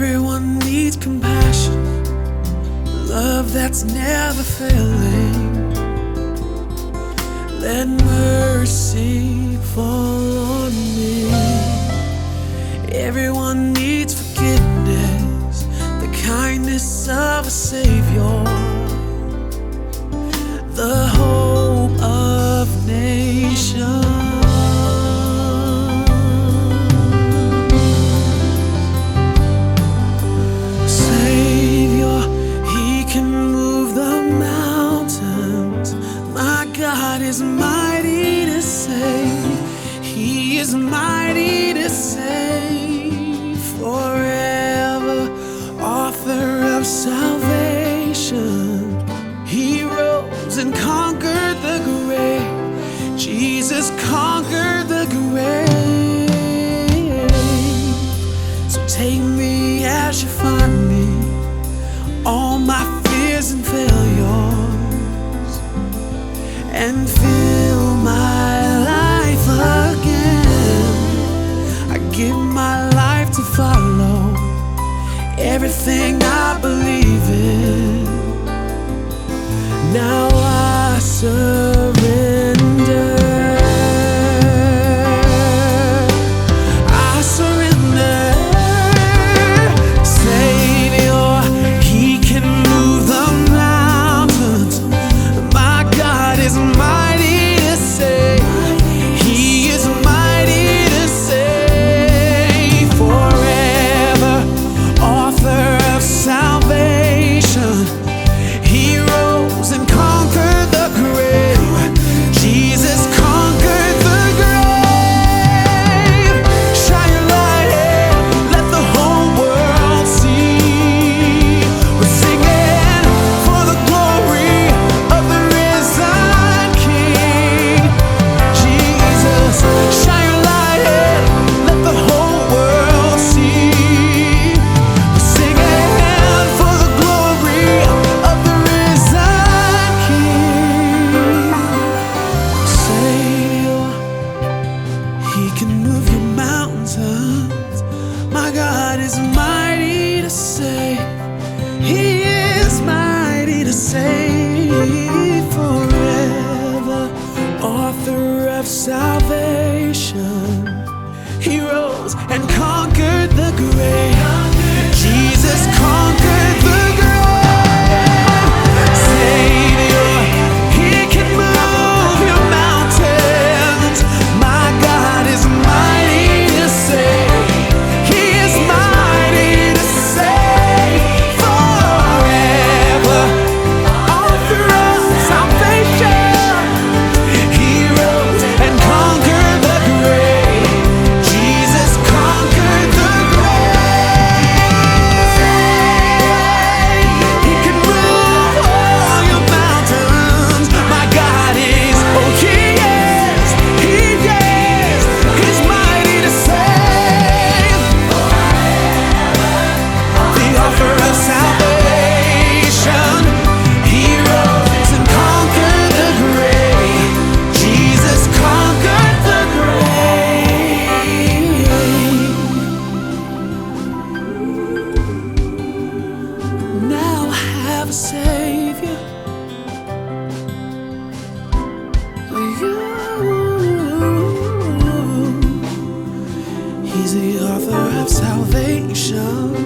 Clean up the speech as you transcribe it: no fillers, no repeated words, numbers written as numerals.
Everyone needs compassion, love that's never failing. Let mercy fall on me. Everyone needs forgiveness, the kindness of a Savior, the hope of nations. God is mighty to save. He is mighty to save forever. Author of salvation, He rose and conquered the grave. Jesus conquered the grave. So take me as you find me, all my fears and failures, and fill my life again. I give my life to follow everything I believe in. Now I surrender. I surrender. Savior, He can move the mountains. My God is mighty to save. He is mighty to save forever. Author of salvation, He rose and conquered the grave. Jesus conquered the grave. Shine your light here, let the whole world see. We're singing for the glory of the risen King. Jesus, shine your light here, let the whole world see. We're singing for the glory of the risen King. Savior, He can move your mountains. My God is mighty to save. He is mighty to save forever. Author of salvation, He rose and conquered the grave. Jesus conquered the grave. Savior, He can move your mountains. My God is mighty to save. He is mighty to save forever. Author of salvation, He rose and conquered the grave. Jesus conquered the grave. He can move all your mountains. My God is, oh He is, He's mighty to save. The author of salvation, He rose and conquered the grave. Jesus conquered the grave. Now I have a Savior. He's the author of salvation.